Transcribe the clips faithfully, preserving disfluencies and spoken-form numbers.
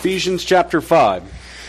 Ephesians chapter five.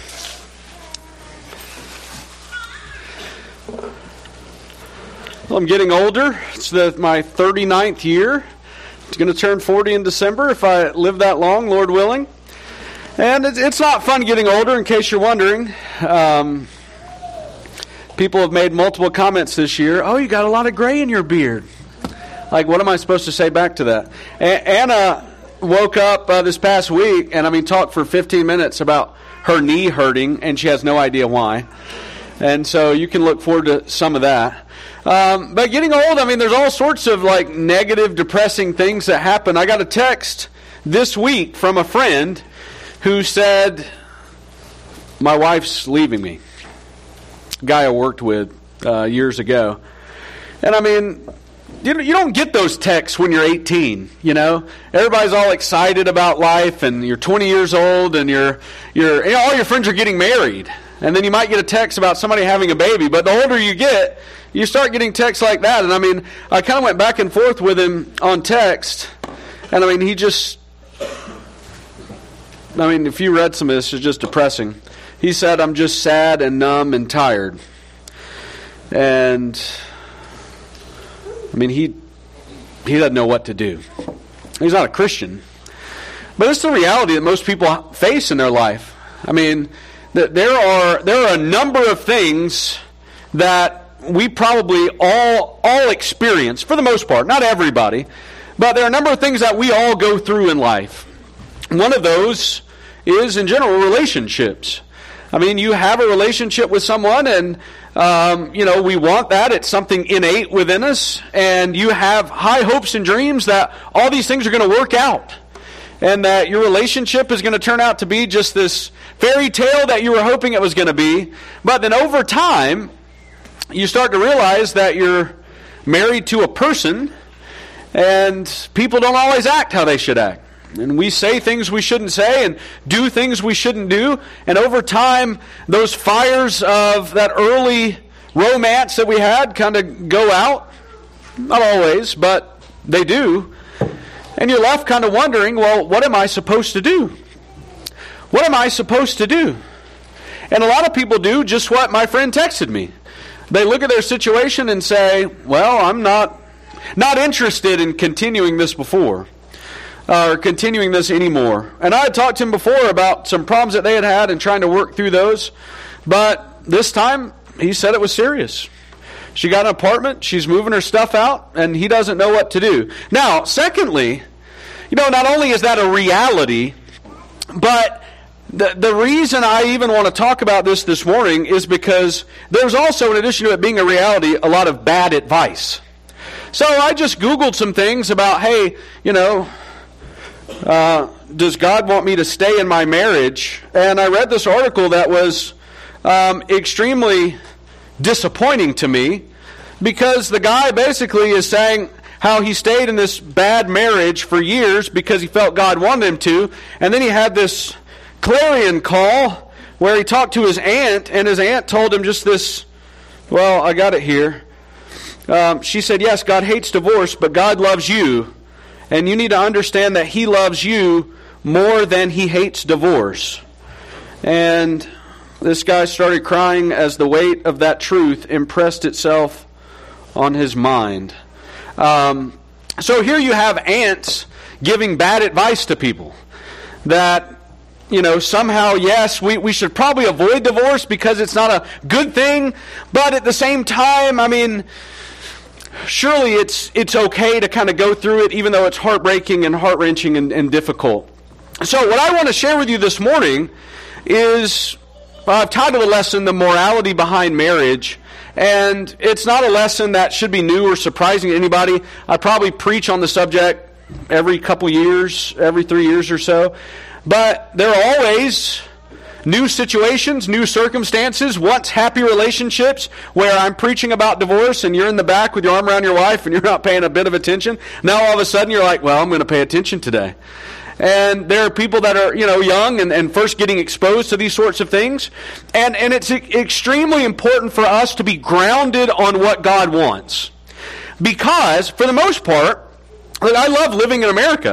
Well, I'm getting older. It's the, my thirty-ninth year. It's going to turn forty in December if I live that long, Lord willing. And it's, it's not fun getting older, in case you're wondering. Um, people have made multiple comments this year. Oh, you got a lot of gray in your beard. Like, what am I supposed to say back to that? A- Anna woke up uh, this past week, and I mean, talked for fifteen minutes about her knee hurting, and she has no idea why. And so you can look forward to some of that. Um, but getting old, I mean, there's all sorts of like negative, depressing things that happen. I got a text this week from a friend who said, my wife's leaving me. A guy I worked with uh, years ago. And I mean, you you don't get those texts when you're eighteen, you know. Everybody's all excited about life, and you're twenty years old, and you're you're you know, all your friends are getting married. And then you might get a text about somebody having a baby. But the older you get, you start getting texts like that. And I mean, I kind of went back and forth with him on text. And I mean, he just, I mean, if you read some of this, it's just depressing. He said, I'm just sad and numb and tired. And, I mean, he he doesn't know what to do. He's not a Christian. But it's the reality that most people face in their life. I mean, there are there are a number of things that we probably all all experience, for the most part, not everybody, but there are a number of things that we all go through in life. One of those is, in general, relationships. I mean, you have a relationship with someone, and um, you know, we want that. It's something innate within us, and you have high hopes and dreams that all these things are going to work out, and that your relationship is going to turn out to be just this fairy tale that you were hoping it was going to be. But then over time, you start to realize that you're married to a person, and people don't always act how they should act. And we say things we shouldn't say and do things we shouldn't do. And over time, those fires of that early romance that we had kind of go out. Not always, but they do. And you're left kind of wondering, well, what am I supposed to do? What am I supposed to do? And a lot of people do just what my friend texted me. They look at their situation and say, well, I'm not not interested in continuing this before, uh, or continuing this anymore. And I had talked to him before about some problems that they had had and trying to work through those. But this time, he said it was serious. She got an apartment, she's moving her stuff out, and he doesn't know what to do. Now, secondly, you know, not only is that a reality, but The the reason I even want to talk about this this morning is because there's also, in addition to it being a reality, a lot of bad advice. So I just Googled some things about, hey, you know, uh, does God want me to stay in my marriage? And I read this article that was um, extremely disappointing to me, because the guy basically is saying how he stayed in this bad marriage for years because he felt God wanted him to, and then he had this clarion call where he talked to his aunt, and his aunt told him just this, well, I got it here. Um, she said, yes, God hates divorce, but God loves you, and you need to understand that He loves you more than He hates divorce. And this guy started crying as the weight of that truth impressed itself on his mind. Um, so here you have aunts giving bad advice to people that, you know, somehow, yes, we, we should probably avoid divorce because it's not a good thing. But at the same time, I mean, surely it's it's okay to kind of go through it, even though it's heartbreaking and heart-wrenching and, and difficult. So what I want to share with you this morning is, well, I've titled the lesson, The Morality Behind Marriage. And it's not a lesson that should be new or surprising to anybody. I probably preach on the subject every couple years, every three years or so. But there are always new situations, new circumstances, once happy relationships where I'm preaching about divorce and you're in the back with your arm around your wife and you're not paying a bit of attention. Now all of a sudden you're like, well, I'm going to pay attention today. And there are people that are, you know, young and, and first getting exposed to these sorts of things. And, and it's extremely important for us to be grounded on what God wants. Because, for the most part, I love living in America.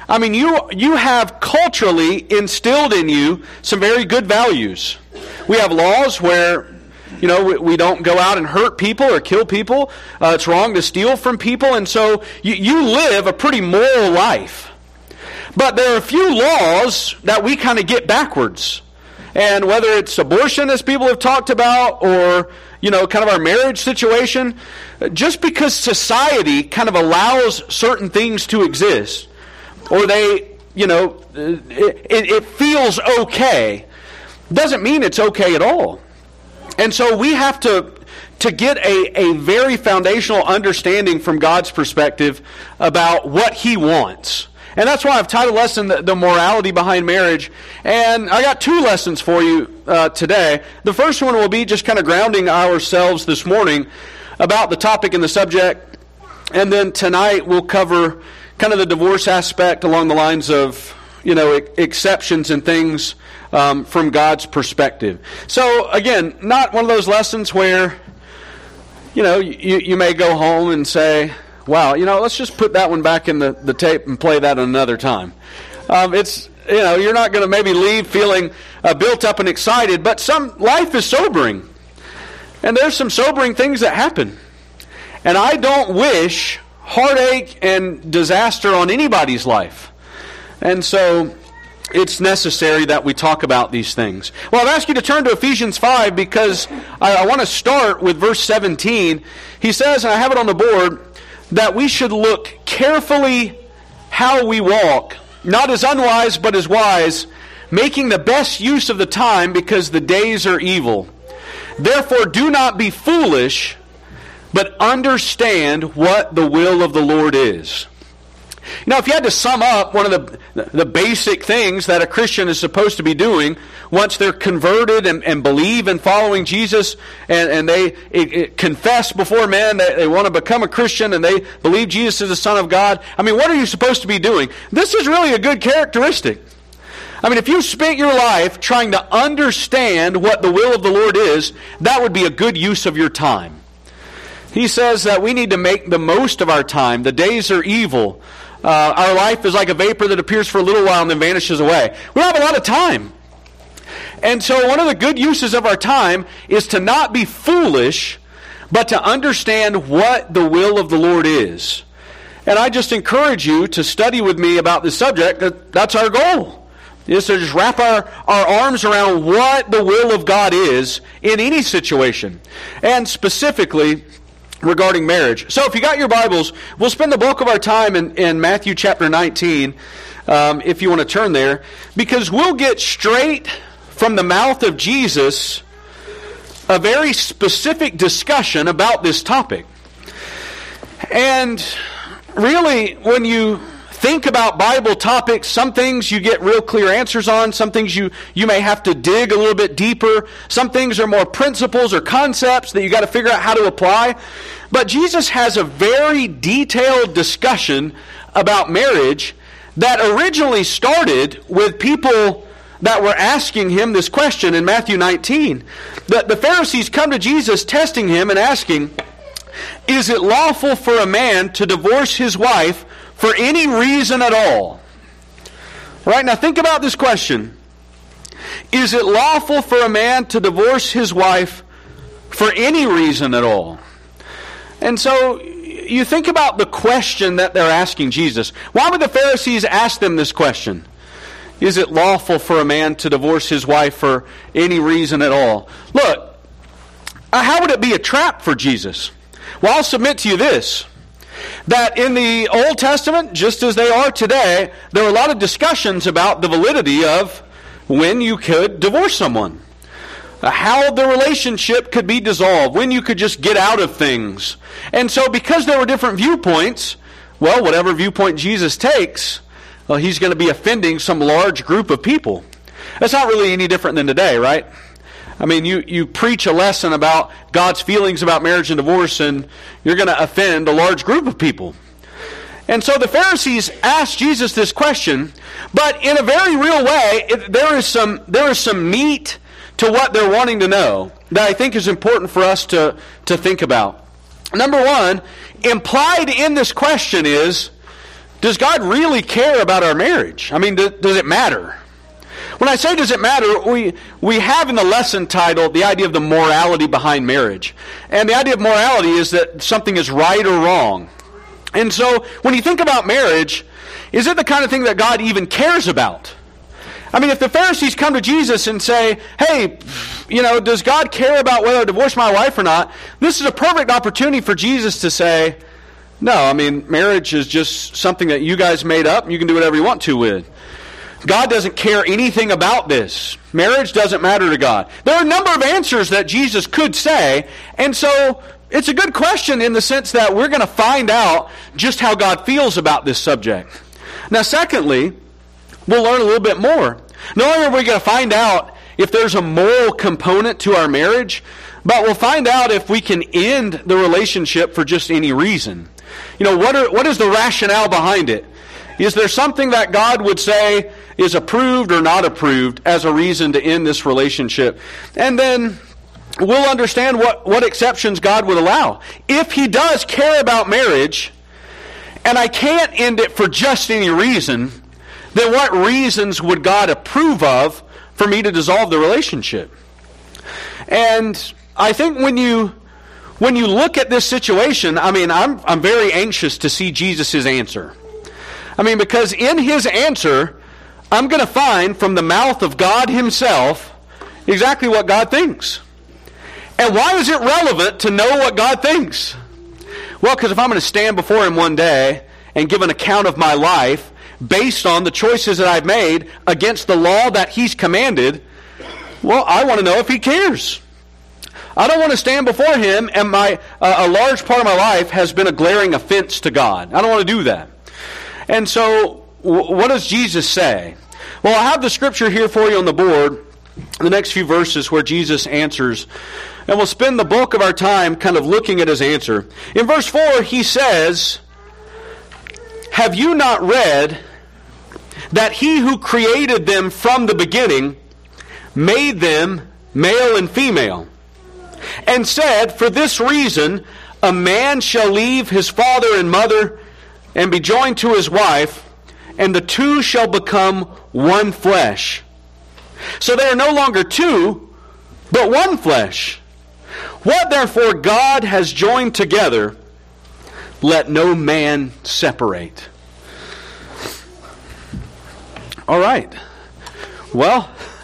I mean, you you have culturally instilled in you some very good values. We have laws where, you know, we, we don't go out and hurt people or kill people. Uh, it's wrong to steal from people. And so you, you live a pretty moral life. But there are a few laws that we kind of get backwards. And whether it's abortion, as people have talked about, or, you know, kind of our marriage situation, just because society kind of allows certain things to exist, or they, you know, it, it feels okay, doesn't mean it's okay at all. And so we have to to get a, a very foundational understanding from God's perspective about what He wants. And that's why I've titled a lesson, the, the morality behind marriage. And I got two lessons for you uh, today. The first one will be just kind of grounding ourselves this morning about the topic and the subject. And then tonight we'll cover kind of the divorce aspect along the lines of, you know, ex- exceptions and things um, from God's perspective. So, again, not one of those lessons where, you know, you, you may go home and say, wow, you know, let's just put that one back in the, the tape and play that another time. Um, it's, you know, you're not going to maybe leave feeling uh, built up and excited, but some life is sobering. And there's some sobering things that happen. And I don't wish heartache and disaster on anybody's life. And so it's necessary that we talk about these things. Well, I've asked you to turn to Ephesians five because I, I want to start with verse seventeen. He says, and I have it on the board, that we should look carefully how we walk, not as unwise but as wise, making the best use of the time because the days are evil. Therefore do not be foolish, but understand what the will of the Lord is. You know, if you had to sum up one of the the basic things that a Christian is supposed to be doing once they're converted and, and believe in following Jesus, and, and they it, it confess before men that they want to become a Christian and they believe Jesus is the Son of God, I mean, what are you supposed to be doing? This is really a good characteristic. I mean, if you spent your life trying to understand what the will of the Lord is, that would be a good use of your time. He says that we need to make the most of our time. The days are evil. Uh, our life is like a vapor that appears for a little while and then vanishes away. We don't have a lot of time. And so one of the good uses of our time is to not be foolish, but to understand what the will of the Lord is. And I just encourage you to study with me about this subject. That's our goal, is to just wrap our, our arms around what the will of God is in any situation. And specifically regarding marriage. So if you got your Bibles, we'll spend the bulk of our time in, in Matthew chapter nineteen, um, if you want to turn there, because we'll get straight from the mouth of Jesus a very specific discussion about this topic. And really, when you think about Bible topics, some things you get real clear answers on, some things you, you may have to dig a little bit deeper, some things are more principles or concepts that you got to figure out how to apply. But Jesus has a very detailed discussion about marriage that originally started with people that were asking him this question in Matthew nineteen. The, the Pharisees come to Jesus testing him and asking, is it lawful for a man to divorce his wife for any reason at all? Right, now think about this question. Is it lawful for a man to divorce his wife for any reason at all? And so you think about the question that they're asking Jesus. Why would the Pharisees ask them this question? Is it lawful for a man to divorce his wife for any reason at all? Look, how would it be a trap for Jesus? Well, I'll submit to you this, that in the Old Testament, just as they are today, there were a lot of discussions about the validity of when you could divorce someone, how the relationship could be dissolved, when you could just get out of things. And so because there were different viewpoints, well, whatever viewpoint Jesus takes, well, he's going to be offending some large group of people. That's not really any different than today, right? I mean, you, you preach a lesson about God's feelings about marriage and divorce, and you're going to offend a large group of people. And so the Pharisees asked Jesus this question, but in a very real way, it, there is some there is some meat to what they're wanting to know that I think is important for us to, to think about. Number one, implied in this question is, does God really care about our marriage? I mean, do, does it matter? When I say does it matter, we, we have in the lesson title the idea of the morality behind marriage. And the idea of morality is that something is right or wrong. And so when you think about marriage, is it the kind of thing that God even cares about? I mean, if the Pharisees come to Jesus and say, hey, you know, does God care about whether I divorce my wife or not? This is a perfect opportunity for Jesus to say, no, I mean, marriage is just something that you guys made up and you can do whatever you want to with. God doesn't care anything about this. Marriage doesn't matter to God. There are a number of answers that Jesus could say, and so it's a good question in the sense that we're going to find out just how God feels about this subject. Now, secondly, we'll learn a little bit more. Not only are we going to find out if there's a moral component to our marriage, but we'll find out if we can end the relationship for just any reason. You know, what are, what is the rationale behind it? Is there something that God would say is approved or not approved as a reason to end this relationship? And then we'll understand what, what exceptions God would allow. If He does care about marriage, and I can't end it for just any reason, then what reasons would God approve of for me to dissolve the relationship? And I think when you when you look at this situation, I mean, I'm I'm very anxious to see Jesus' answer. I mean, because in His answer, I'm going to find from the mouth of God Himself exactly what God thinks. And why is it relevant to know what God thinks? Well, because if I'm going to stand before Him one day and give an account of my life based on the choices that I've made against the law that He's commanded, well, I want to know if He cares. I don't want to stand before Him and my uh, a large part of my life has been a glaring offense to God. I don't want to do that. And so, w- what does Jesus say? Well, I have the scripture here for you on the board, the next few verses where Jesus answers. And we'll spend the bulk of our time kind of looking at His answer. In verse four, He says, have you not read that He who created them from the beginning made them male and female, and said, for this reason, a man shall leave his father and mother and be joined to his wife, and the two shall become one flesh. So they are no longer two, but one flesh. What therefore God has joined together, let no man separate. All right. Well,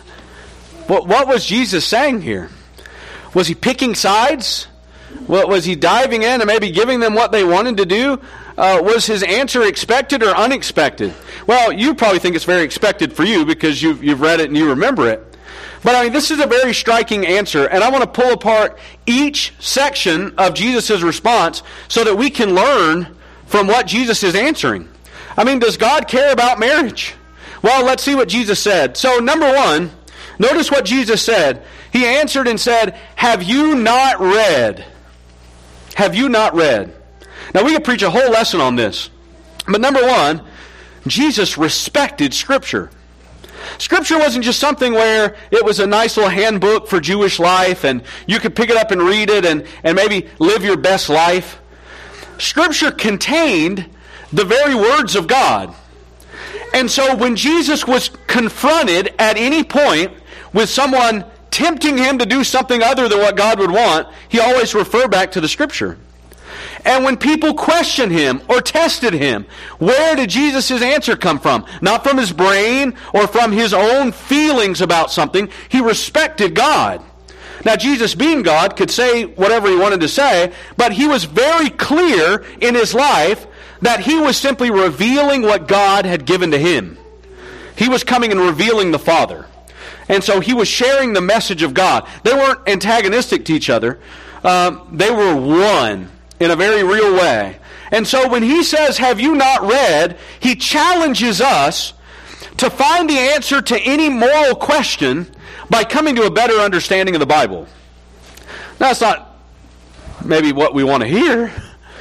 what, what was Jesus saying here? Was He picking sides? What, was He diving in and maybe giving them what they wanted to do? Uh, was His answer expected or unexpected? Well, you probably think it's very expected for you because you've, you've read it and you remember it. But I mean, this is a very striking answer, and I want to pull apart each section of Jesus' response so that we can learn from what Jesus is answering. I mean, does God care about marriage? Well, let's see what Jesus said. So, number one, notice what Jesus said. He answered and said, have you not read? Have you not read? Now, we could preach a whole lesson on this. But number one, Jesus respected Scripture. Scripture wasn't just something where it was a nice little handbook for Jewish life and you could pick it up and read it and, and maybe live your best life. Scripture contained the very words of God. And so when Jesus was confronted at any point with someone tempting Him to do something other than what God would want, He always referred back to the Scripture. And when people questioned Him or tested Him, where did Jesus' answer come from? Not from His brain or from His own feelings about something. He respected God. Now, Jesus, being God, could say whatever He wanted to say, but He was very clear in His life that He was simply revealing what God had given to Him. He was coming and revealing the Father. And so He was sharing the message of God. They weren't antagonistic to each other. Um, they were one in a very real way. And so when He says, have you not read, He challenges us to find the answer to any moral question by coming to a better understanding of the Bible. Now, that's not maybe what we want to hear,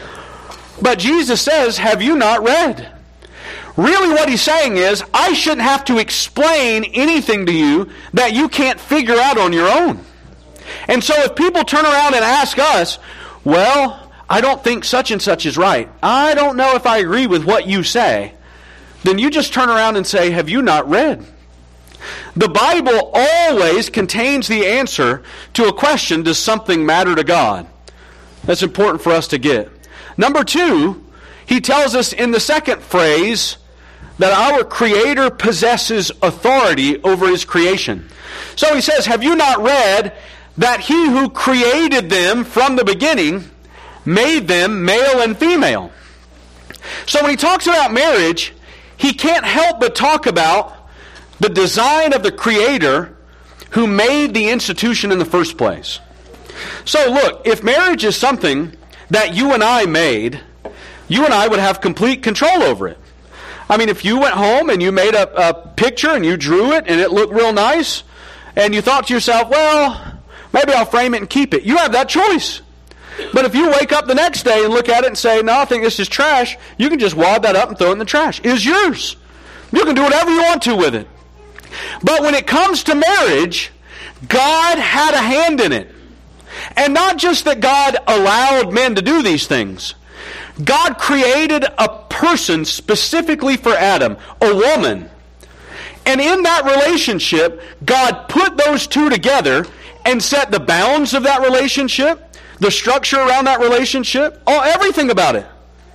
but Jesus says, have you not read? Really what He's saying is, I shouldn't have to explain anything to you that you can't figure out on your own. And so if people turn around and ask us, well, I don't think such and such is right. I don't know if I agree with what you say. Then you just turn around and say, have you not read? The Bible always contains the answer to a question, does something matter to God? That's important for us to get. Number two, he tells us in the second phrase that our Creator possesses authority over His creation. So he says, have you not read that He who created them from the beginning made them male and female? So when he talks about marriage, he can't help but talk about the design of the Creator who made the institution in the first place. So look, if marriage is something that you and I made, you and I would have complete control over it. I mean, if you went home and you made a, a picture and you drew it and it looked real nice, and you thought to yourself, well, maybe I'll frame it and keep it. You have that choice. But if you wake up the next day and look at it and say, no, I think this is trash, you can just wad that up and throw it in the trash. It is yours. You can do whatever you want to with it. But when it comes to marriage, God had a hand in it. And not just that God allowed men to do these things. God created a person specifically for Adam, a woman. And in that relationship, God put those two together and set the bounds of that relationship, the structure around that relationship, all everything about it.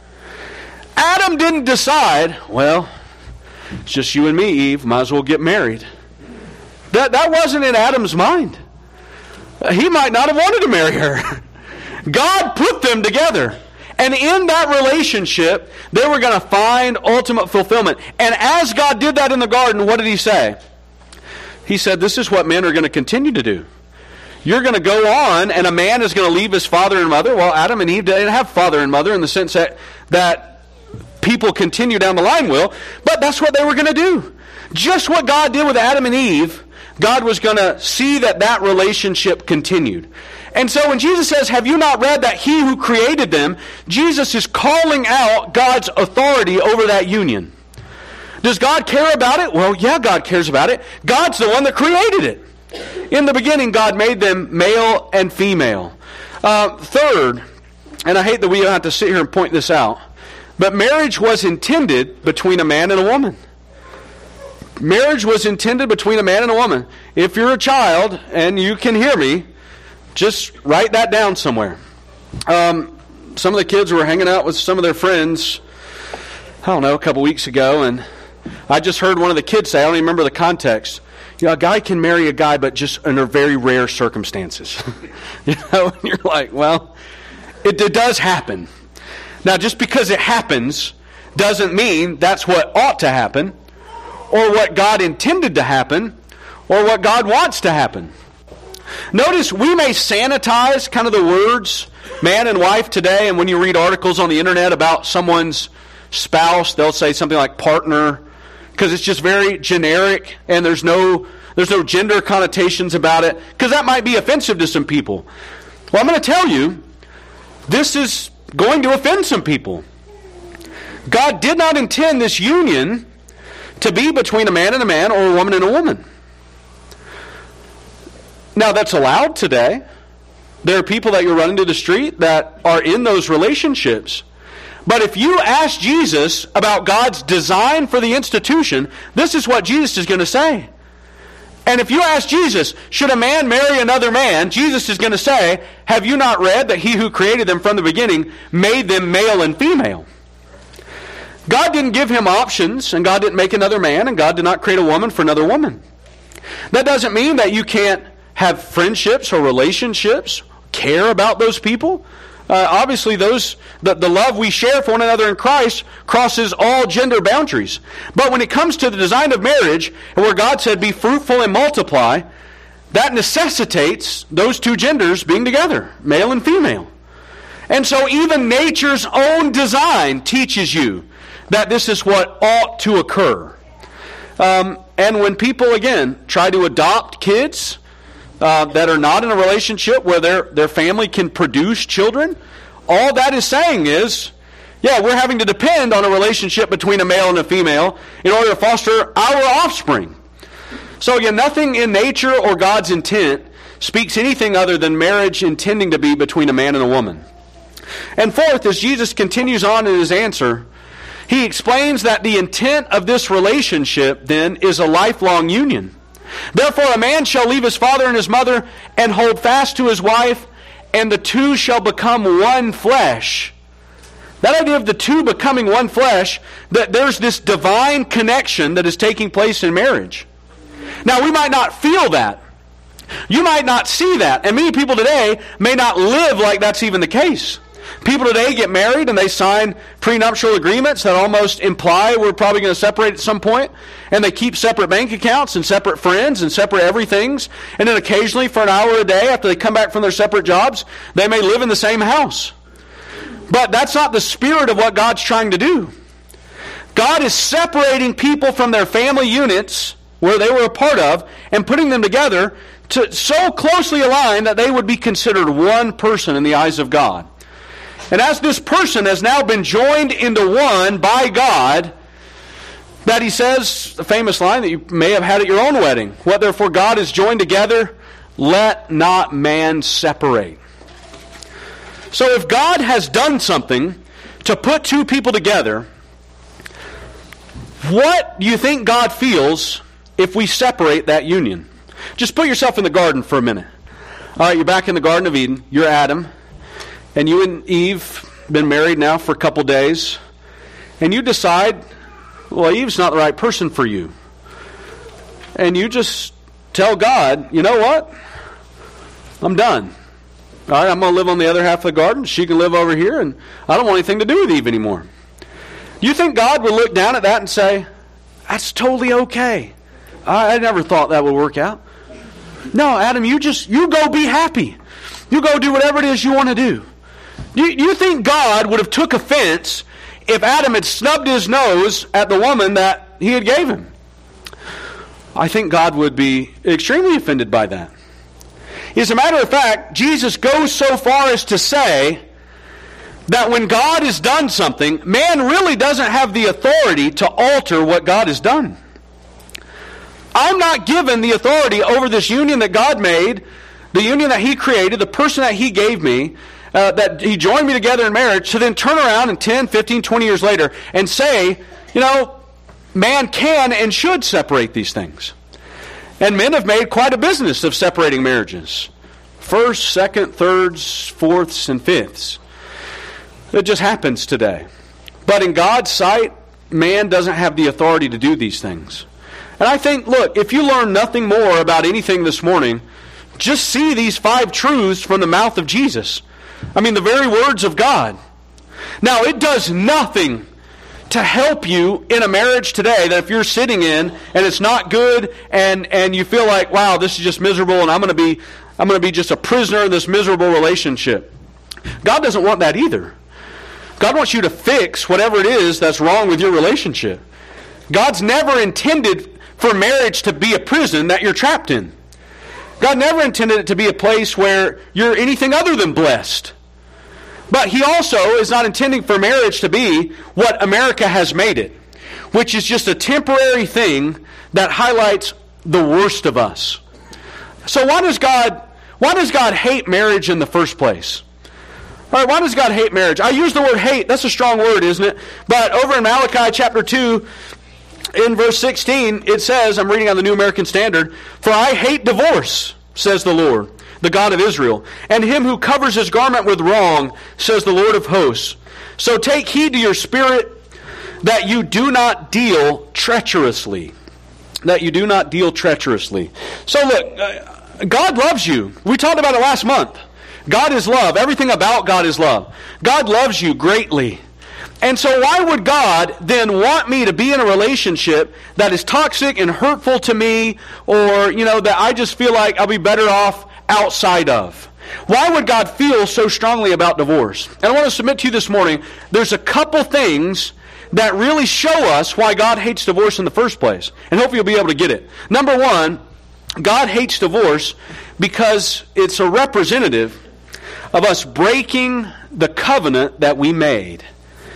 Adam didn't decide, well, it's just you and me, Eve, might as well get married. That, that wasn't in Adam's mind. He might not have wanted to marry her. God put them together. And in that relationship, they were going to find ultimate fulfillment. And as God did that in the garden, what did He say? He said, this is what men are going to continue to do. You're going to go on, and a man is going to leave his father and mother. Well, Adam and Eve didn't have father and mother in the sense that, that people continue down the line will, but that's what they were going to do. Just what God did with Adam and Eve, God was going to see that that relationship continued. And so when Jesus says, have you not read that He who created them, Jesus is calling out God's authority over that union. Does God care about it? Well, yeah, God cares about it. God's the one that created it. In the beginning, God made them male and female. Uh, third, and I hate that we have to sit here and point this out, but marriage was intended between a man and a woman. Marriage was intended between a man and a woman. If you're a child and you can hear me, just write that down somewhere. Um, some of the kids were hanging out with some of their friends, I don't know, a couple weeks ago, and I just heard one of the kids say, I don't even remember the context, you know, a guy can marry a guy, but just under very rare circumstances. You know, and you're like, well, it, it does happen. Now, just because it happens doesn't mean that's what ought to happen, or what God intended to happen, or what God wants to happen. Notice we may sanitize kind of the words man and wife today, and when you read articles on the internet about someone's spouse, they'll say something like partner, because it's just very generic and there's no there's no gender connotations about it, because that might be offensive to some people. Well, I'm going to tell you, this is going to offend some people. God did not intend this union to be between a man and a man or a woman and a woman. Now, that's allowed today. There are people that you run into the street that are in those relationships. But if you ask Jesus about God's design for the institution, this is what Jesus is going to say. And if you ask Jesus, should a man marry another man, Jesus is going to say, have you not read that He who created them from the beginning made them male and female? God didn't give him options, and God didn't make another man, and God did not create a woman for another woman. That doesn't mean that you can't have friendships or relationships, care about those people. Uh, obviously, those the, the love we share for one another in Christ crosses all gender boundaries. But when it comes to the design of marriage, and where God said, be fruitful and multiply, that necessitates those two genders being together, male and female. And so even nature's own design teaches you that this is what ought to occur. Um, and when people, again, try to adopt kids uh, that are not in a relationship where their, their family can produce children, all that is saying is, yeah, we're having to depend on a relationship between a male and a female in order to foster our offspring. So again, nothing in nature or God's intent speaks anything other than marriage intending to be between a man and a woman. And fourth, as Jesus continues on in his answer, he explains that the intent of this relationship then is a lifelong union. Therefore a man shall leave his father and his mother and hold fast to his wife, and the two shall become one flesh. That idea of the two becoming one flesh, that there's this divine connection that is taking place in marriage. Now, we might not feel that. You might not see that. And many people today may not live like that's even the case. People today get married and they sign prenuptial agreements that almost imply we're probably going to separate at some point. And they keep separate bank accounts and separate friends and separate everythings. And then occasionally for an hour a day after they come back from their separate jobs, they may live in the same house. But that's not the spirit of what God's trying to do. God is separating people from their family units where they were a part of and putting them together to so closely align that they would be considered one person in the eyes of God. And as this person has now been joined into one by God, that he says, the famous line that you may have had at your own wedding, what therefore God has joined together, let not man separate. So if God has done something to put two people together, what do you think God feels if we separate that union? Just put yourself in the garden for a minute. All right, you're back in the Garden of Eden. You're Adam. And you and Eve been married now for a couple days. And you decide, well, Eve's not the right person for you. And you just tell God, you know what? I'm done. All right, I'm going to live on the other half of the garden. She can live over here, and I don't want anything to do with Eve anymore. You think God would look down at that and say, that's totally okay. I, I never thought that would work out. No, Adam, you just, you go be happy. You go do whatever it is you want to do. You, you think God would have took offense if Adam had snubbed his nose at the woman that he had gave him? I think God would be extremely offended by that. As a matter of fact, Jesus goes so far as to say that when God has done something, man really doesn't have the authority to alter what God has done. I'm not given the authority over this union that God made, the union that He created, the person that He gave me, uh, that He joined me together in marriage, to then turn around and ten, fifteen, twenty years later and say, you know, man can and should separate these things. And men have made quite a business of separating marriages. First, second, thirds, fourths, and fifths. It just happens today. But in God's sight, man doesn't have the authority to do these things. And I think, look, if you learn nothing more about anything this morning, just see these five truths from the mouth of Jesus. I mean, the very words of God. Now, it does nothing to help you in a marriage today that if you're sitting in and it's not good and, and you feel like, wow, this is just miserable and I'm going to be I'm going to be just a prisoner in this miserable relationship. God doesn't want that either. God wants you to fix whatever it is that's wrong with your relationship. God's never intended for marriage to be a prison that you're trapped in. God never intended it to be a place where you're anything other than blessed. But He also is not intending for marriage to be what America has made it, which is just a temporary thing that highlights the worst of us. So why does God why does God hate marriage in the first place? All right, why does God hate marriage? I use the word hate. That's a strong word, isn't it? But over in Malachi chapter two, in verse sixteen, it says, I'm reading on the New American Standard, "For I hate divorce, says the Lord, the God of Israel, and him who covers his garment with wrong, says the Lord of hosts. So take heed to your spirit, that you do not deal treacherously." That you do not deal treacherously. So look, uh, God loves you. We talked about it last month. God is love. Everything about God is love. God loves you greatly. And so why would God then want me to be in a relationship that is toxic and hurtful to me, or, you know, that I just feel like I'll be better off outside of? Why would God feel so strongly about divorce? And I want to submit to you this morning, there's a couple things that really show us why God hates divorce in the first place. And hopefully you'll be able to get it. Number one, God hates divorce because it's a representative of us breaking the covenant that we made.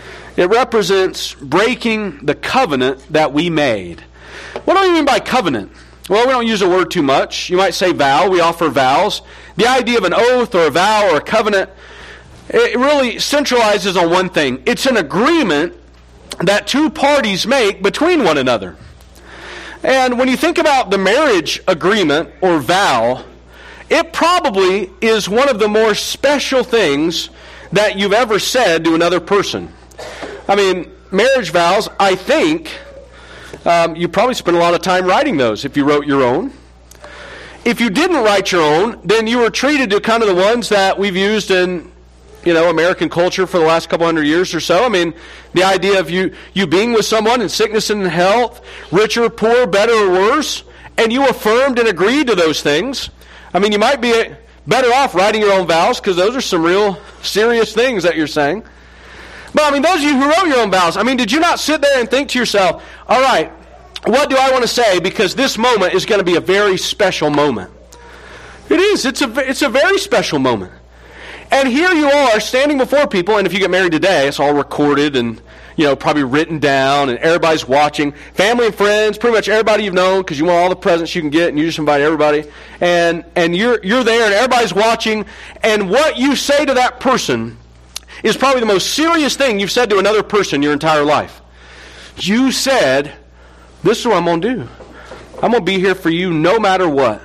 It represents breaking the covenant that we made. What do we mean by covenant? Well, we don't use the word too much. You might say vow. We offer vows. The idea of an oath or a vow or a covenant, it really centralizes on one thing. It's an agreement that two parties make between one another. And when you think about the marriage agreement or vow, it probably is one of the more special things that you've ever said to another person. I mean, marriage vows, I think, um, you probably spent a lot of time writing those if you wrote your own. If you didn't write your own, then you were treated to kind of the ones that we've used in, you know, American culture for the last couple hundred years or so. I mean, the idea of you, you being with someone in sickness and in health, rich or poor, better or worse, and you affirmed and agreed to those things. I mean, you might be better off writing your own vows because those are some real serious things that you're saying. But I mean, those of you who wrote your own vows, I mean, did you not sit there and think to yourself, all right, what do I want to say? Because this moment is going to be a very special moment. It is. It's a, it's a very special moment. And here you are standing before people, and if you get married today, it's all recorded and, you know, probably written down, and everybody's watching. Family and friends, pretty much everybody you've known, because you want all the presents you can get, and you just invite everybody. And and you're you're there, and everybody's watching, and what you say to that person is probably the most serious thing you've said to another person your entire life. You said, this is what I'm going to do. I'm going to be here for you no matter what.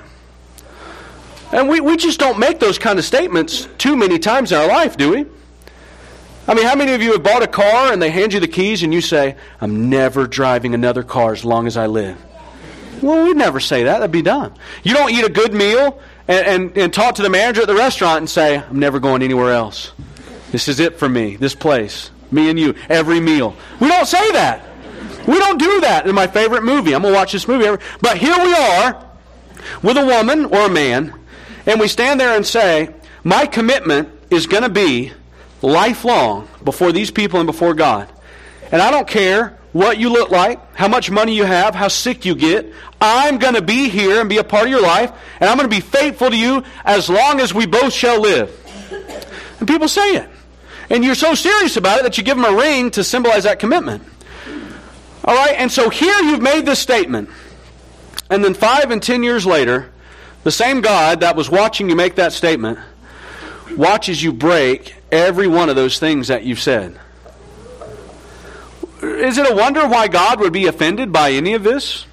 And we, we just don't make those kind of statements too many times in our life, do we? I mean, how many of you have bought a car and they hand you the keys and you say, I'm never driving another car as long as I live? Well, we'd never say that. That'd be dumb. You don't eat a good meal and, and, and talk to the manager at the restaurant and say, I'm never going anywhere else. This is it for me, this place, me and you, every meal. We don't say that. We don't do that in my favorite movie. I'm going to watch this movie. Every, but here we are with a woman or a man, and we stand there and say, my commitment is going to be lifelong before these people and before God. And I don't care what you look like, how much money you have, how sick you get. I'm going to be here and be a part of your life, and I'm going to be faithful to you as long as we both shall live. And people say it. And you're so serious about it that you give them a ring to symbolize that commitment. All right, and so here you've made this statement. And then five and ten years later, the same God that was watching you make that statement watches you break every one of those things that you've said. Is it a wonder why God would be offended by any of this?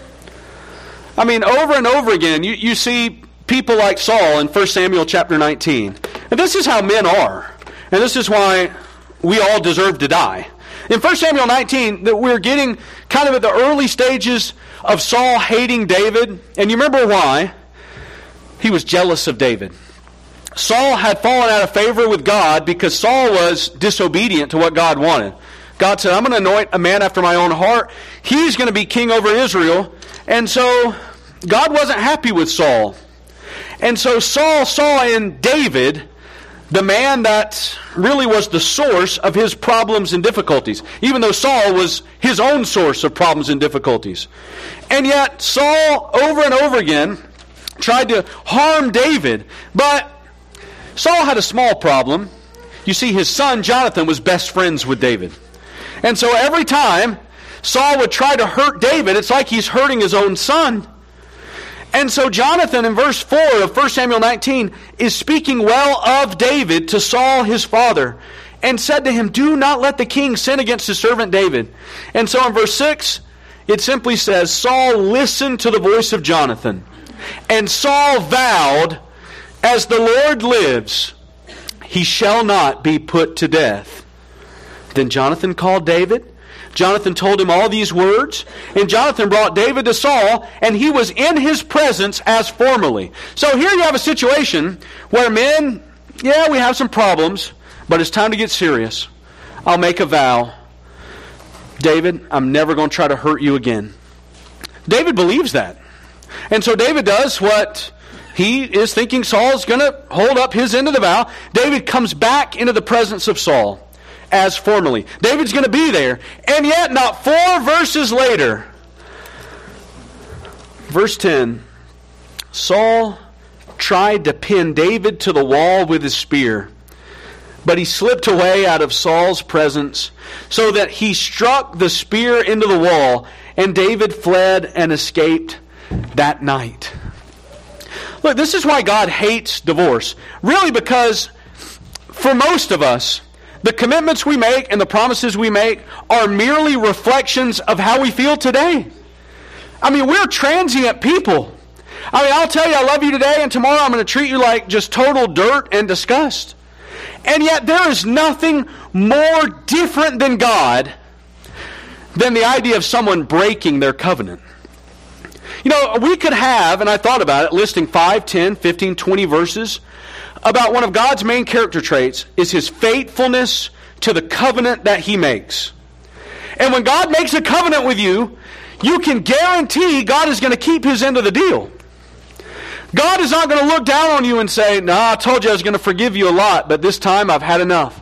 I mean, over and over again, you, you see people like Saul in First Samuel chapter nineteen. And this is how men are. And this is why we all deserve to die. In First Samuel nineteen, that we're getting kind of at the early stages of Saul hating David. And you remember why? He was jealous of David. Saul had fallen out of favor with God because Saul was disobedient to what God wanted. God said, I'm going to anoint a man after my own heart. He's going to be king over Israel. And so God wasn't happy with Saul. And so Saul saw in David the man that really was the source of his problems and difficulties, even though Saul was his own source of problems and difficulties. And yet Saul, over and over again, tried to harm David. But Saul had a small problem. You see, his son Jonathan was best friends with David. And so every time Saul would try to hurt David, it's like he's hurting his own son. And so Jonathan, in verse four of First Samuel nineteen, is speaking well of David to Saul his father, and said to him, do not let the king sin against his servant David. And so in verse six, it simply says, Saul listened to the voice of Jonathan, and Saul vowed, as the Lord lives, he shall not be put to death. Then Jonathan called David. Jonathan told him all these words, and Jonathan brought David to Saul, and he was in his presence as formerly. So here you have a situation where men, yeah, we have some problems, but it's time to get serious. I'll make a vow. David, I'm never going to try to hurt you again. David believes that. And so David does what he is thinking Saul's going to hold up his end of the vow. David comes back into the presence of Saul as formerly. David's going to be there. And yet, not four verses later, verse ten, Saul tried to pin David to the wall with his spear, but he slipped away out of Saul's presence, so that he struck the spear into the wall, and David fled and escaped that night. Look, this is why God hates divorce. Really, because for most of us, the commitments we make and the promises we make are merely reflections of how we feel today. I mean, we're transient people. I mean, I'll tell you I love you today, and tomorrow I'm going to treat you like just total dirt and disgust. And yet there is nothing more different than God than the idea of someone breaking their covenant. You know, we could have, and I thought about it, listing five, ten, fifteen, twenty verses about one of God's main character traits is His faithfulness to the covenant that He makes. And when God makes a covenant with you, you can guarantee God is going to keep His end of the deal. God is not going to look down on you and say, no, nah, I told you I was going to forgive you a lot, but this time I've had enough.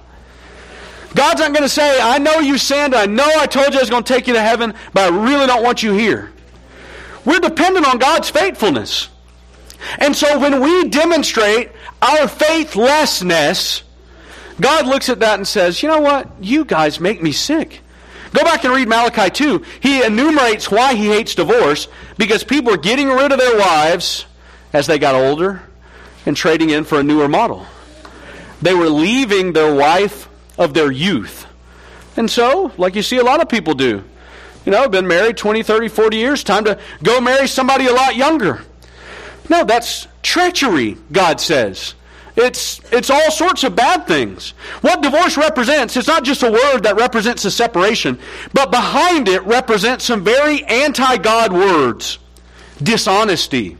God's not going to say, I know you sinned, I know I told you I was going to take you to heaven, but I really don't want you here. We're dependent on God's faithfulness. And so when we demonstrate our faithlessness, God looks at that and says, you know what? You guys make me sick. Go back and read Malachi two. He enumerates why he hates divorce, because people are getting rid of their wives as they got older and trading in for a newer model. They were leaving their wife of their youth. And so, like you see a lot of people do, you know, been married twenty, thirty, forty years, time to go marry somebody a lot younger. No, that's treachery, God says. It's it's all sorts of bad things. What divorce represents, it's not just a word that represents a separation, but behind it represents some very anti-God words. Dishonesty,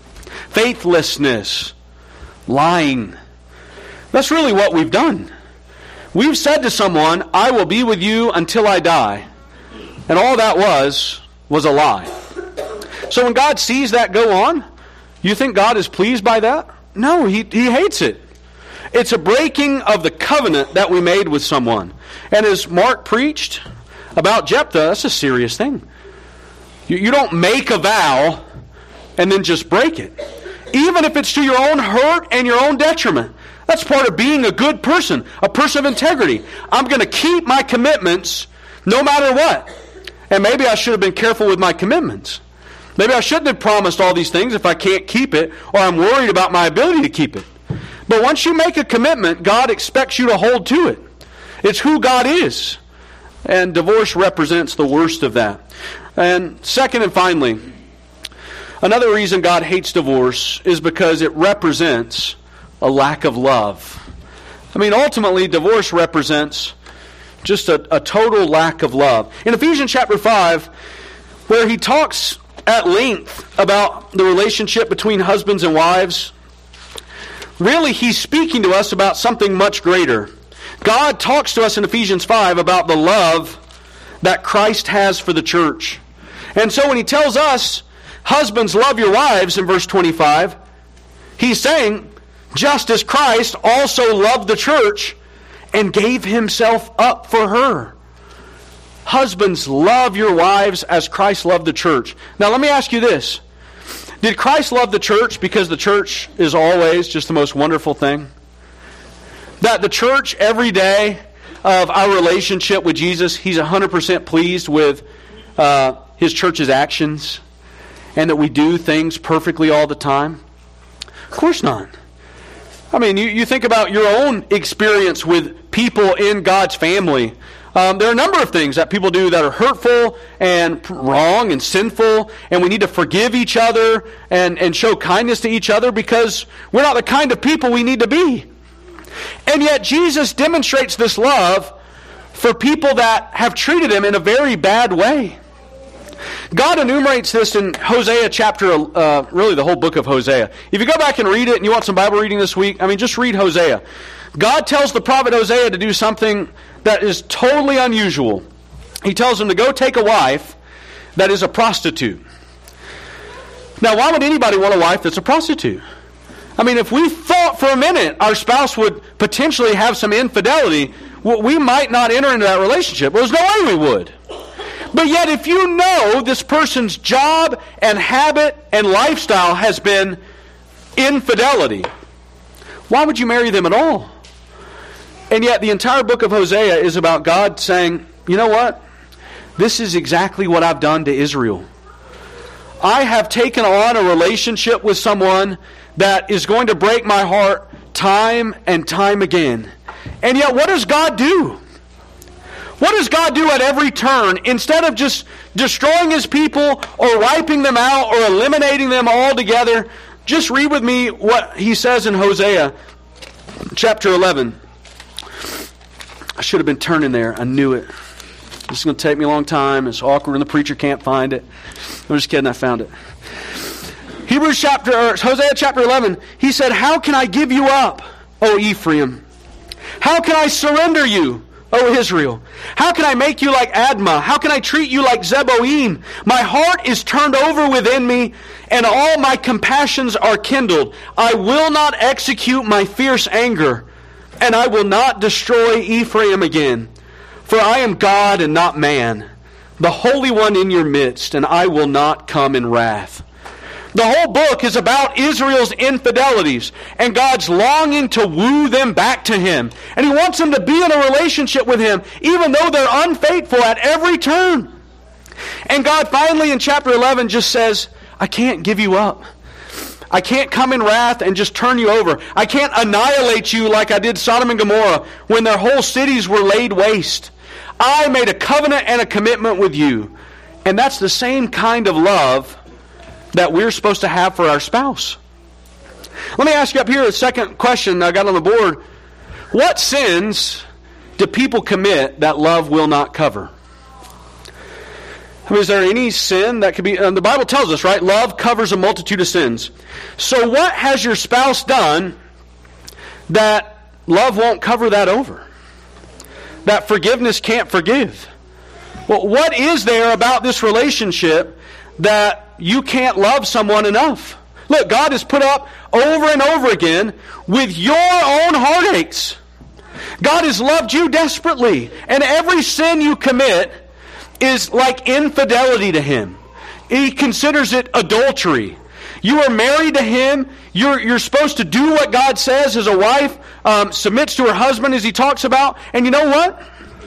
faithlessness, lying. That's really what we've done. We've said to someone, I will be with you until I die. And all that was, was a lie. So when God sees that go on, you think God is pleased by that? No, he, he hates it. It's a breaking of the covenant that we made with someone. And as Mark preached about Jephthah, that's a serious thing. You, you don't make a vow and then just break it. Even if it's to your own hurt and your own detriment. That's part of being a good person, a person of integrity. I'm going to keep my commitments no matter what. And maybe I should have been careful with my commitments. Maybe I shouldn't have promised all these things if I can't keep it, or I'm worried about my ability to keep it. But once you make a commitment, God expects you to hold to it. It's who God is. And divorce represents the worst of that. And second and finally, another reason God hates divorce is because it represents a lack of love. I mean, ultimately, divorce represents just a, a total lack of love. In Ephesians chapter five, where he talks at length about the relationship between husbands and wives, really he's speaking to us about something much greater. God talks to us in Ephesians five about the love that Christ has for the church. And so when he tells us, husbands, love your wives in verse twenty-five, he's saying, just as Christ also loved the church and gave himself up for her. Husbands, love your wives as Christ loved the church. Now let me ask you this. Did Christ love the church because the church is always just the most wonderful thing? That the church every day of our relationship with Jesus, he's one hundred percent pleased with uh, his church's actions, and that we do things perfectly all the time? Of course not. I mean, you, you think about your own experience with people in God's family. Um, there are a number of things that people do that are hurtful and wrong and sinful, and we need to forgive each other and, and show kindness to each other because we're not the kind of people we need to be. And yet Jesus demonstrates this love for people that have treated him in a very bad way. God enumerates this in Hosea chapter, uh, really the whole book of Hosea. If you go back and read it and you want some Bible reading this week, I mean, just read Hosea. God tells the prophet Hosea to do something that is totally unusual. He tells him to go take a wife that is a prostitute. Now, why would anybody want a wife that's a prostitute? I mean, if we thought for a minute our spouse would potentially have some infidelity, we might not enter into that relationship. There's no way we would. But yet, if you know this person's job and habit and lifestyle has been infidelity, why would you marry them at all? And yet, the entire book of Hosea is about God saying, you know what? This is exactly what I've done to Israel. I have taken on a relationship with someone that is going to break my heart time and time again. And yet, what does God do? What does God do at every turn? Instead of just destroying His people or wiping them out or eliminating them altogether, just read with me what He says in Hosea chapter eleven. I should have been turning there. I knew it. This is going to take me a long time. It's awkward and the preacher can't find it. I'm just kidding. I found it. Hebrews chapter, or Hosea chapter eleven, he said, "How can I give you up, O Ephraim? How can I surrender you, O Israel? How can I make you like Admah? How can I treat you like Zeboim? My heart is turned over within me, and all my compassions are kindled. I will not execute my fierce anger, and I will not destroy Ephraim again. For I am God and not man, the Holy One in your midst, and I will not come in wrath." The whole book is about Israel's infidelities and God's longing to woo them back to Him. And He wants them to be in a relationship with Him, even though they're unfaithful at every turn. And God finally in chapter eleven just says, I can't give you up. I can't come in wrath and just turn you over. I can't annihilate you like I did Sodom and Gomorrah when their whole cities were laid waste. I made a covenant and a commitment with you. And that's the same kind of love that we're supposed to have for our spouse. Let me ask you up here a second question I got on the board. What sins do people commit that love will not cover? I mean, is there any sin that could be... Uh, the Bible tells us, right? Love covers a multitude of sins. So what has your spouse done that love won't cover that over? That forgiveness can't forgive? Well, what is there about this relationship that you can't love someone enough? Look, God has put up over and over again with your own heartaches. God has loved you desperately. And every sin you commit is like infidelity to Him. He considers it adultery. You are married to Him. You're, you're supposed to do what God says as a wife um, submits to her husband as He talks about. And you know what?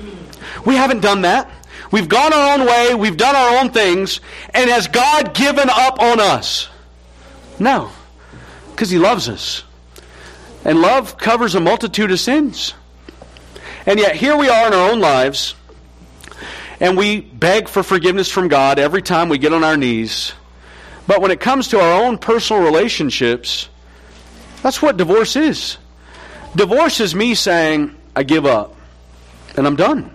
We haven't done that. We've gone our own way. We've done our own things. And has God given up on us? No. Because He loves us. And love covers a multitude of sins. And yet here we are in our own lives. And we beg for forgiveness from God every time we get on our knees. But when it comes to our own personal relationships, that's what divorce is. Divorce is me saying, I give up. And I'm done.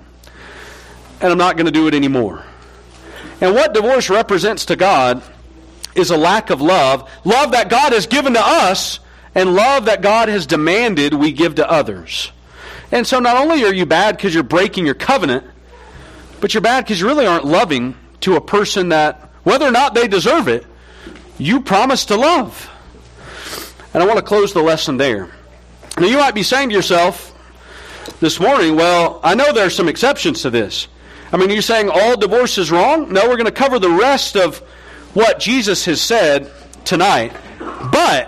And I'm not going to do it anymore. And what divorce represents to God is a lack of love. Love that God has given to us, and love that God has demanded we give to others. And so not only are you bad because you're breaking your covenant, but you're bad because you really aren't loving to a person that, whether or not they deserve it, you promised to love. And I want to close the lesson there. Now you might be saying to yourself this morning, well, I know there are some exceptions to this. I mean, you're saying all divorce is wrong? No, we're going to cover the rest of what Jesus has said tonight. But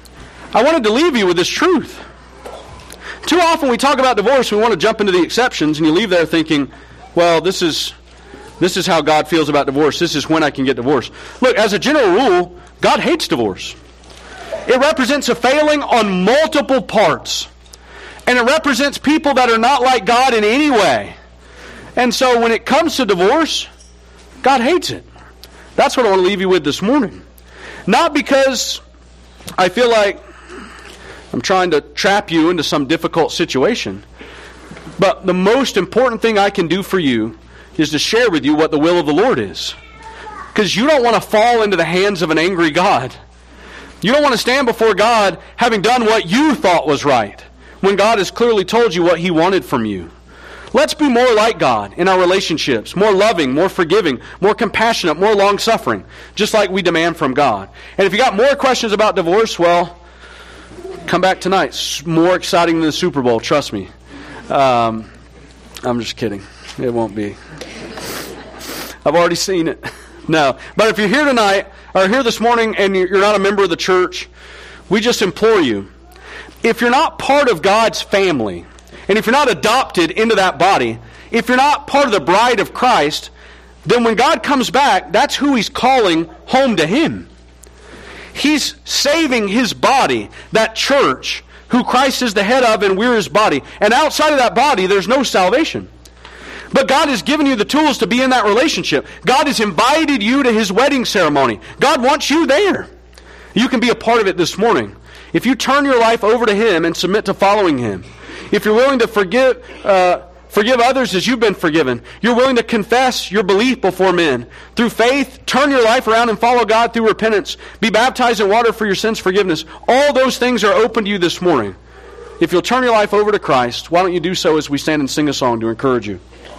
I wanted to leave you with this truth. Too often we talk about divorce, we want to jump into the exceptions, and you leave there thinking, well, this is this is how God feels about divorce. This is when I can get divorced. Look, as a general rule, God hates divorce. It represents a failing on multiple parts. And it represents people that are not like God in any way. And so when it comes to divorce, God hates it. That's what I want to leave you with this morning. Not because I feel like I'm trying to trap you into some difficult situation, but the most important thing I can do for you is to share with you what the will of the Lord is. Because you don't want to fall into the hands of an angry God. You don't want to stand before God having done what you thought was right, when God has clearly told you what He wanted from you. Let's be more like God in our relationships, more loving, more forgiving, more compassionate, more long-suffering, just like we demand from God. And if you got more questions about divorce, well, come back tonight. It's more exciting than the Super Bowl, trust me. Um, I'm just kidding. It won't be. I've already seen it. No. But if you're here tonight, or here this morning, and you're not a member of the church, we just implore you, if you're not part of God's family, and if you're not adopted into that body, if you're not part of the bride of Christ, then when God comes back, that's who He's calling home to Him. He's saving His body, that church, who Christ is the head of, and we're His body. And outside of that body, there's no salvation. But God has given you the tools to be in that relationship. God has invited you to His wedding ceremony. God wants you there. You can be a part of it this morning. If you turn your life over to Him and submit to following Him, if you're willing to forgive uh, forgive others as you've been forgiven, you're willing to confess your belief before men, through faith, turn your life around and follow God through repentance, be baptized in water for your sins' forgiveness, all those things are open to you this morning. If you'll turn your life over to Christ, why don't you do so as we stand and sing a song to encourage you?